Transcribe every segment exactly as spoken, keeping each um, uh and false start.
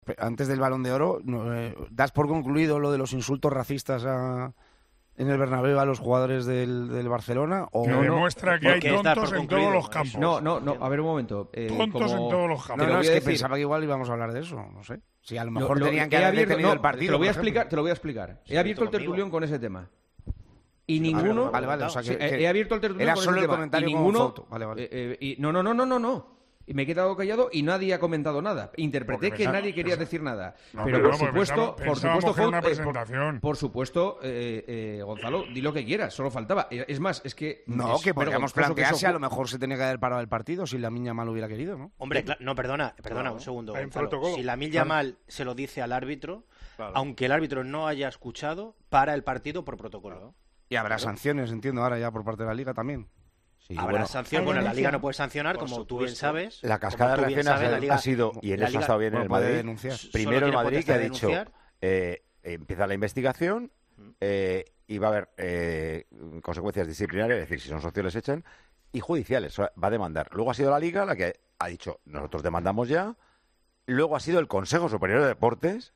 Antes del Balón de Oro, eh, ¿das por concluido lo de los insultos racistas a, en el Bernabéu a los jugadores del, del Barcelona? ¿O que no? demuestra que hay tontos en todos los campos. No, no, no, a ver un momento. Eh, tontos como... en todos los campos. No, no, es que decir... pensaba que igual íbamos a hablar de eso, no sé. Si a lo mejor lo, lo, tenían que haber abierto, detenido no, el partido. Te lo voy a explicar, te lo voy a explicar. Sí, he abierto el conmigo. tertulión con ese tema. Y ninguno... Vale, vale, o sea que, sí, que he abierto el tertulión era con solo ese el tema. comentario y ninguno... con foto. Vale, vale. Eh, eh, y, no, no, no, no, no, no. Y me he quedado callado y nadie ha comentado nada. Interpreté Porque que pensaba, nadie quería pensaba, decir nada. no, pero, pero por no, supuesto, pensaba, por supuesto, que era una eh, presentación. por, por supuesto, eh, eh, Gonzalo, di lo que quieras, solo faltaba. Es más, es que No, es que podríamos vergonzoso que plantearse, eso- a lo mejor se tenía que haber parado el partido si la Miña mal hubiera querido, ¿no? Hombre, cla- no, perdona, perdona Claro, un segundo, hay un Gonzalo. protocolo. Si la Lamine Yamal se lo dice al árbitro, Claro. aunque el árbitro no haya escuchado, para el partido por protocolo. Claro. Y habrá sanciones, entiendo, ahora ya por parte de la Liga también. Sí, Habrá bueno, sanción. hay Bueno, la denuncia. Liga no puede sancionar, Por como tú bien supuesto. sabes. la cascada de como tú bien reacciones sabes, la ha, Liga- ha sido, y en la eso Liga ha estado bien en Bueno, el puede Madrid, denunciar. Solo primero el tiene Madrid que potestad ha de dicho, denunciar. eh, empieza la investigación eh, y va a haber eh, consecuencias disciplinarias, es decir, si son socios les echan, y judiciales, o sea, va a demandar. Luego ha sido la Liga la que ha dicho, nosotros demandamos ya, luego ha sido el Consejo Superior de Deportes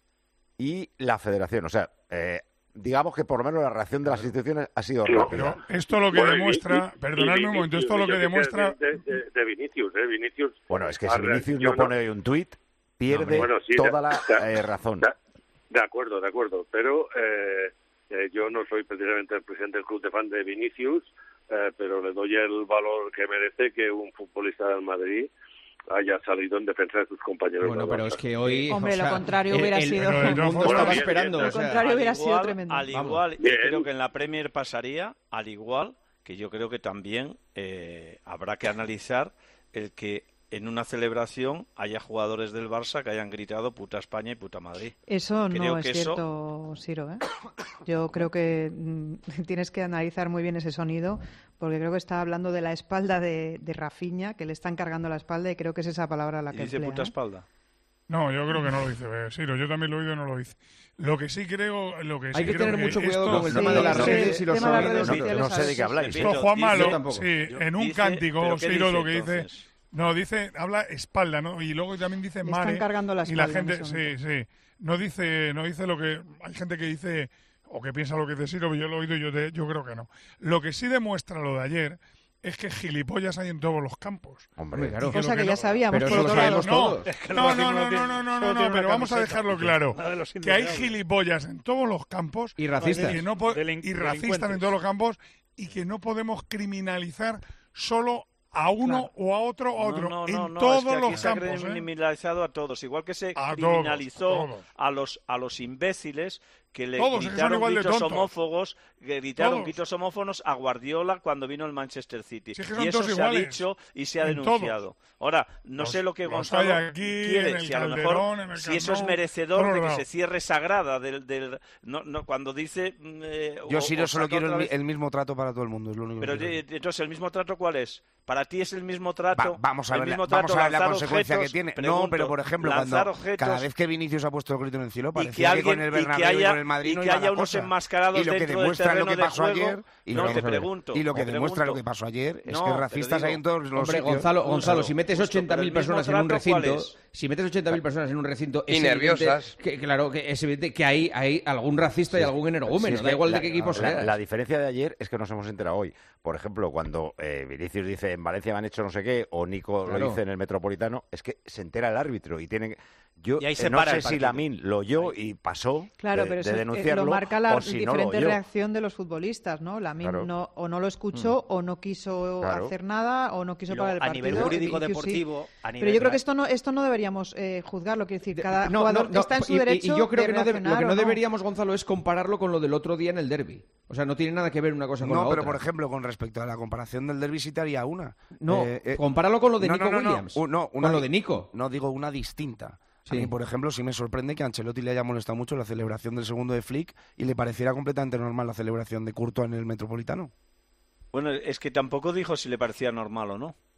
y la Federación, o sea, eh, digamos que por lo menos la reacción de las instituciones ha sido Pero- rápida. Pero esto lo que Bueno, y- demuestra, y- y perdonadme un momento, Vinicius, esto lo que yo qué sé demuestra... De, de- de Vinicius, ¿eh? Vinicius. Bueno, es que ha si Vinicius no reaccionado- pone hoy un tuit, pierde Bueno, sí, toda de- la de- eh, razón. De, de acuerdo, de acuerdo. Pero eh, eh, yo no soy precisamente el presidente del club de fan de Vinicius, eh, pero le doy el valor que merece que un futbolista del Madrid haya salido en defensa de sus compañeros. Bueno, del pero Barça. es que hoy... Hombre, o sea, lo contrario el- hubiera el- sido- el mundo Bueno, estaba bien, esperando. bien, o sea, Lo contrario al hubiera igual, sido tremendo. Al Vamos. igual, yo Bien. creo que en la Premier pasaría, al igual que yo creo que también eh, habrá que analizar el que en una celebración haya jugadores del Barça que hayan gritado puta España y puta Madrid. Eso Creo no es que eso- cierto, Siro, ¿eh? Yo creo que mm, tienes que analizar muy bien ese sonido, porque creo que está hablando de la espalda de, de Rafinha, que le están cargando la espalda, y creo que es esa palabra la ¿Y que dice emplea, puta ¿eh? espalda? No, yo creo que no lo dice, eh, Siro, yo también lo he oído y no lo dice. Lo que sí creo, lo que sí Hay que creo tener mucho cuidado esto- con el Sí, tema de las sí, redes y los tema de las redes sonidos. No, sociales no sé de a qué veces- habláis. Esto, Repito, Juan dice- Malo, Yo tampoco. sí, Yo- en un dice- cántico, ¿pero qué Siro, dice, lo que dice... entonces? No, dice, habla espalda, ¿no? Y luego también dice Le mare. están cargando la y la espalda en gente, ese sí, momento. sí. No dice, no dice lo que... Hay gente que dice, o que piensa lo que dice Siro, pero yo lo he oído y yo, te- yo creo que no. Lo que sí demuestra lo de ayer es que gilipollas hay en todos los campos. Hombre, claro. Y que Cosa lo que que ya no- sabíamos, Pero por eso lo otro lado. sabemos No, todos. Es que el no, no, racismo no, no, tiene- no, no, solo no, tiene una pero vamos a camiseta. dejarlo claro. La de los Que hay indeseables. gilipollas en todos los campos Y racistas. y, que no po- Delin- y racistas en delincuentes. todos los campos y que no podemos criminalizar solo a uno o a otro o a otro. No, no, en no, no, todos es que aquí los se ha campos. ¿eh? criminalizado a todos, igual que se A todos, criminalizó a todos. a los a los imbéciles que le Todos, es que son gritaron igual de gritos tontos. homófobos, que gritaron Todos. gritos homófogos a Guardiola cuando vino el Manchester City. Si es que son y eso todos se ha iguales. dicho y se ha En denunciado. Ahora, no Los- sé lo que los Gonzalo hay aquí, quiere, en el si a lo Calderón, mejor en el si Camp eso es Nou, merecedor todos de que lados. se cierre Sagrada del, del no, no, cuando dice mm, eh, Yo, o- Siro, o solo saca quiero otra el, mi- vez- el mismo trato para todo el mundo, es lo único pero que quiero. eh, entonces, ¿el mismo trato cuál es? ¿Para ti es el mismo trato? Va- vamos a el ver, la, mismo vamos trato a ver la lanzar consecuencia objetos? que tiene. Pregunto, no, pero por ejemplo, lanzar cuando objetos cada vez que Vinicius ha puesto el grito en el cielo, y parecía que que, alguien con el y que Bernabéu y haya, con el Madrid y no que iba haya la unos cosa. enmascarados Y lo que dentro del demuestra lo terreno que de pasó juego. ayer y No, lo te que- pregunto. y lo que te demuestra lo pregunto. que pasó ayer es No, que pero racistas digo, hay en todos los Hombre, sitios. Gonzalo, Un Gonzalo, solo, si metes justo, ochenta mil pero el mismo personas en un trato, ¿cuál recinto, es? si metes ochenta mil personas en un recinto, es Y evidente nerviosas. que, claro, que es evidente que hay, hay algún racista y algún energúmeno, Sí, es da que igual la- de qué equipo la, sea. la diferencia de ayer es que nos hemos enterado hoy. Por ejemplo, cuando eh, Vinicius dice en Valencia me han hecho no sé qué, o Nico Claro. lo dice en el Metropolitano, es que se entera el árbitro y tiene que... Yo Y ahí eh, se no para sé el si partido. Lamine lo oyó y pasó Claro, de, pero de eso eh, denunciarlo, lo marca la o si no lo diferente oyó. reacción de los futbolistas, ¿no? Lamine Claro. no, o no lo escuchó, o no quiso Claro. hacer nada, o no quiso Y luego, parar el a partido. nivel jurídico Vinicius sí. deportivo, a Pero nivel yo creo que esto no, esto no deberíamos eh, juzgarlo, quiero decir, cada No, jugador no, no, está en su y- y- derecho y yo creo de que no debe- reaccionar lo que o no no. deberíamos, Gonzalo, es compararlo con lo del otro día en el derbi. O sea, no tiene nada que ver una cosa con la No, pero otra. por ejemplo, con respecto a la comparación del derbi sí te haría una. No, Eh, eh, compáralo con lo de no, Nico no, no, no. Williams. U- no, una con lo di- de Nico. No, digo una distinta. Sí. A mí, por ejemplo, sí me sorprende que a Ancelotti le haya molestado mucho la celebración del segundo de Flick y le pareciera completamente normal la celebración de Courtois en el Metropolitano. Bueno, es que tampoco dijo si le parecía normal o no.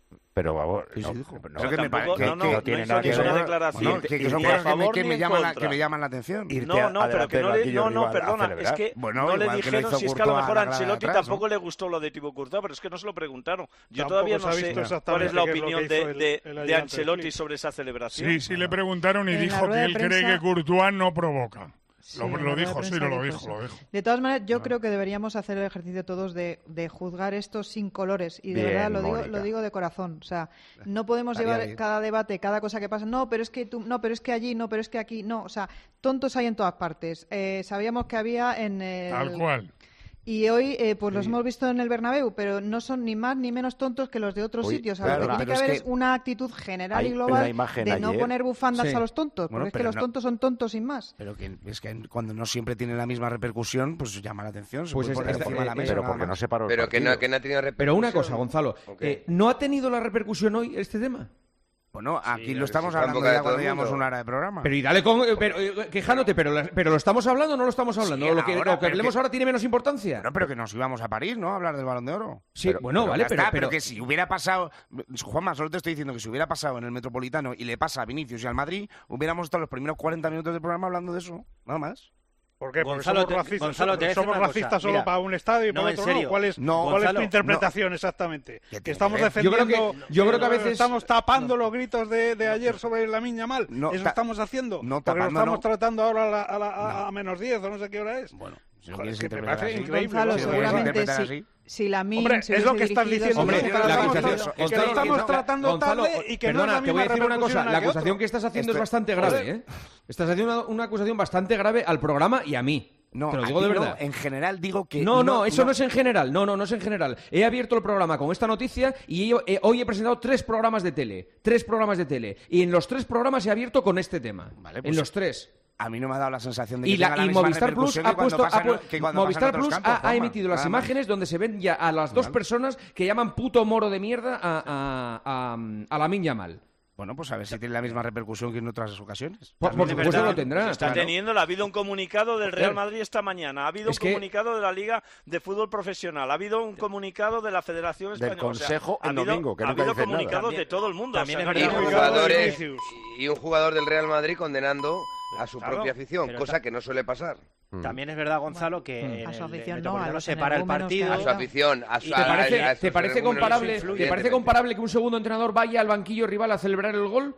Pero, vamos, Sí, sí, no, dijo. no, Pero que me tampoco- pare- que- no, no, que- no tiene hizo nada que ninguna ver. declaración. Bueno, que, que Ni son a cosas que me, favor que ni me en llaman la, contra. que me llaman la atención. Ir- No, no, pero adelante que no del le, banquillo no, no, rival a perdona, es celebrar. que Bueno, no le igual que lo dijeron hizo si es que a lo Courtois mejor a a la grada de Ancelotti atrás, tampoco ¿no? le gustó lo de Thibaut Courtois, pero es que no se lo preguntaron. Yo Tampoco todavía se no ha sé visto cuál es exactamente la qué es lo opinión que de, hizo el- de, el de ayudante Ancelotti Flick. sobre esa celebración. Sí, sí le preguntaron y En la dijo rueda que de él cree prensa- que Courtois no provoca. Sí, Lo, en la lo rueda de dijo, sí, prensa lo dijo dijo, eso. lo dijo. De todas maneras, yo creo que deberíamos hacer el ejercicio todos de, de juzgar esto sin colores. Y de Bien, verdad lo digo, Mónica. lo digo de corazón. O sea, no podemos Estaría llevar bien. cada debate, cada cosa que pasa. No, pero es que tú, no, pero es que allí, no, pero es que aquí. No, o sea, tontos hay en todas partes. Eh, sabíamos que había en el... Tal cual. Y hoy, eh, pues los hemos visto en el Bernabéu, pero no son ni más ni menos tontos que los de otros Oye, sitios. O sea, claro, lo que tiene pero que es haber que es una actitud general hay y una global imagen de no ayer. poner bufandas Sí. a los tontos, Bueno, porque es que pero los no- tontos son tontos sin más. Pero que es que cuando no siempre tiene la misma repercusión, pues llama la atención. Se Pues puede es- poner es- encima de la eh, mesa. Pero nada porque no más. se paró el Pero que partido. no, que no ha tenido repercusión. Pero una cosa, Gonzalo, Ok. eh, ¿no ha tenido la repercusión hoy este tema? Bueno, aquí Sí, lo estamos está en hablando boca de ya todo cuando el llevamos mundo. una hora de programa. Pero y dale con, eh, pero, eh, quejándote, pero, la- pero lo estamos hablando o no lo estamos hablando. Sí, lo que, ahora, lo que pero hablemos que- ahora tiene menos importancia. Bueno, pero que nos íbamos a París, ¿no? A hablar del Balón de Oro. Sí, pero- bueno, pero vale, Ya pero, está, pero, que si hubiera pasado, Juanma, solo te estoy diciendo que si hubiera pasado en el Metropolitano y le pasa a Vinicius y al Madrid, hubiéramos estado los primeros cuarenta minutos del programa hablando de eso, nada más. ¿Por qué? Porque Gonzalo, somos te- racistas, Gonzalo, te voy a decir somos una racistas cosa. solo Mira, para un estadio y no, para en otro no. serio. ¿Cuál es, No, cuál es Gonzalo, tu interpretación exactamente? ¿Qué Que tiene estamos que ver? Yo creo que- defendiendo... yo creo que a eh, veces- Estamos tapando los gritos de, de ayer sobre la Miña Mal. No, Eso ta- estamos haciendo. no, porque lo tapando estamos no. tratando ahora a, la- a la- a- a menos diez o no sé qué hora es. Bueno, si lo Joder, quieres que me interpretar parece así. increíble. Gonzalo, Si lo quieres seguramente interpretar si, así. si la Min Hombre, se es lo hubiese que estás dirigido diciendo. Hombre, su que la lo estamos, acusación- que lo Gonzalo, estamos no, tratando Gonzalo, tarde y que perdona, no es la te voy a misma decir una cosa. repercusión La una que acusación otro. que estás haciendo Esto- es bastante grave, ¿eh? Estás haciendo una, una acusación bastante grave al programa y a mí. No, Te lo a digo ti de no, verdad. en general digo que... No, no, eso no. es en general. No, no, no es en general. He abierto el programa con esta noticia y yo, eh, hoy he presentado tres programas de tele. Tres programas de tele. Y en los tres programas he abierto con este tema. Vale, en pues- los tres. A mí no me ha dado la sensación de que Y, la, tenga la y misma Movistar Plus repercusión ha que cuando puesto, ha pasa en- pu- que cuando pasa en Movistar otros Plus campos, ha, ha Juanma, emitido las nada más. imágenes donde se ven ya a las dos Vale. personas que llaman puto moro de mierda a, a, a, a la Miña Mal. Bueno, pues a ver si tiene la misma repercusión que en otras ocasiones. Por, por Es supuesto verdad, lo tendrá. se está claro. teniendo, ha habido un comunicado del Real Madrid esta mañana, ha habido Es un que- comunicado de la Liga de Fútbol Profesional, ha habido un comunicado de la Federación Del Española. o sea, Consejo ha el habido, domingo, que ha nunca habido dicen nada. comunicados de todo el mundo. También o sea, es que Y verdad. no- jugadores- jugadores y un jugador del Real Madrid condenando a su Claro, propia afición, pero cosa ta- que no suele pasar. También es verdad, Gonzalo, que en A su el afición el no, a Metropolitano los se para el energúmenos partido. que A su afición, a su ¿Te a- a- parece, a te esos parece energúmenos comparable, influyen, ¿Te parece evidentemente. comparable que un segundo entrenador vaya al banquillo rival a celebrar el gol?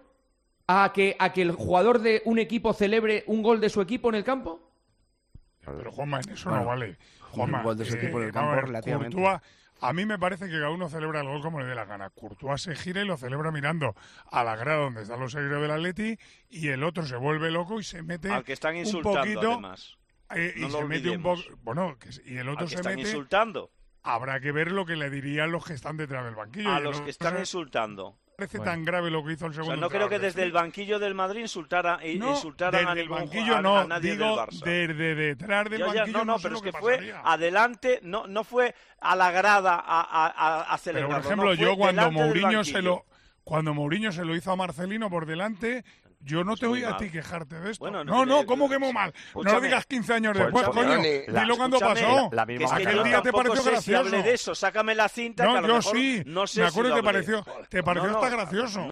¿A que, a que el jugador de un equipo celebre un gol de su equipo en el campo? Pero Juanma, en eso Bueno, no vale. Juanma, un gol de ese tipo en el eh, campo a ver, relativamente. Courtois, a mí me parece que cada uno celebra el gol como le dé la gana. Courtois se gira y lo celebra mirando a la grada donde están los seguidores del Atleti y el otro se vuelve loco y se mete al que están un insultando, poquito además. eh, y No lo se mete un poco olvidemos. bueno que, y el otro Al que se están mete insultando, habrá que ver lo que le dirían los que están detrás del banquillo. a Y los no que están me insultando. parece Bueno. tan grave lo que hizo el O segundo sea, no creo que entrenador desde el del banquillo del Madrid insultara, i- No, insultaran a desde el ningún banquillo a, no, a nadie digo del Barça. desde detrás del Ya, ya, banquillo no, no, sé pero lo es que que fue pasaría. adelante, no, no fue a la grada a, a, a, a Pero celebrarlo. por ejemplo, no, fue yo cuando delante del Mourinho se banquillo. lo cuando Mourinho se lo hizo a Marcelino por delante, yo no te muy voy a mal. ti quejarte de esto. Bueno, no no, tiene- no, ¿cómo que muy mal? No lo Escúchame. digas quince años Pues, después, escúchame, coño. ni- la- Dilo cuando Escúchame, pasó. la Que misma es que Aquel yo día te tampoco pareció sé si gracioso. hablé de eso, sácame la cinta que a No, lo yo mejor sí. no sé Me si acuerdo lo que te hablé. pareció, te pareció No, no, hasta gracioso.